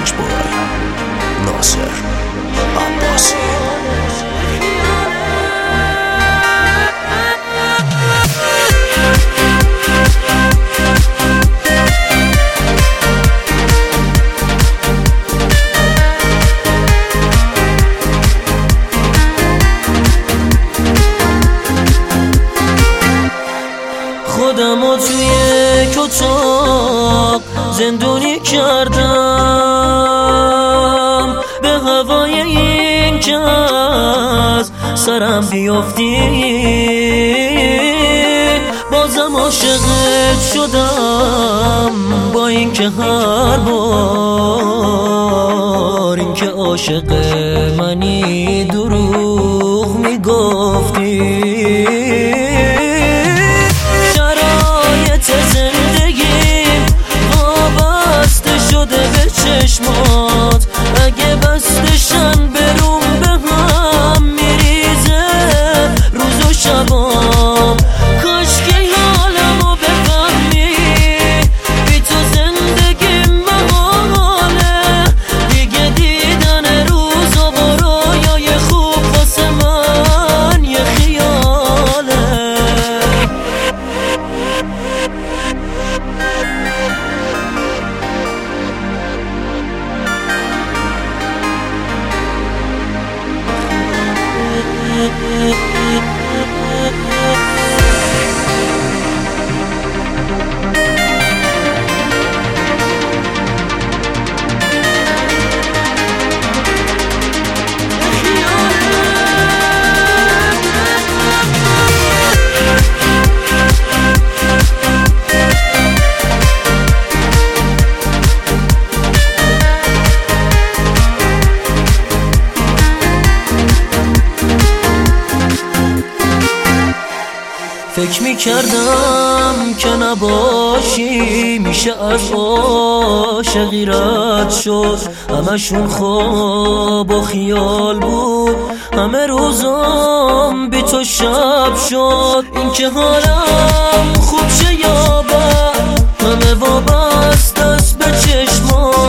Mix by ناصر عباسی. خودمو توی اتاق زندونی کردم، به هوای این که از سرم بیافتی. بازم عاشقت شدم، با این که هر بار این که عاشق منی دروغ میگفتی. چشمات اگه بستشن بروم به هم میریزه روز و شبام. کاش که حالمو بفهمی، بی تو زندگیم محاله. دیگه دیدن روز و برایای خوب واسه من یه خیاله. فکر میکردم که نباشی میشه از عاشقی رد شد. همشون خواب و خیال بود، همه روزم بی تو شب شد. این که حالم خوب شه یا بد، همه وابسته است به چشمات.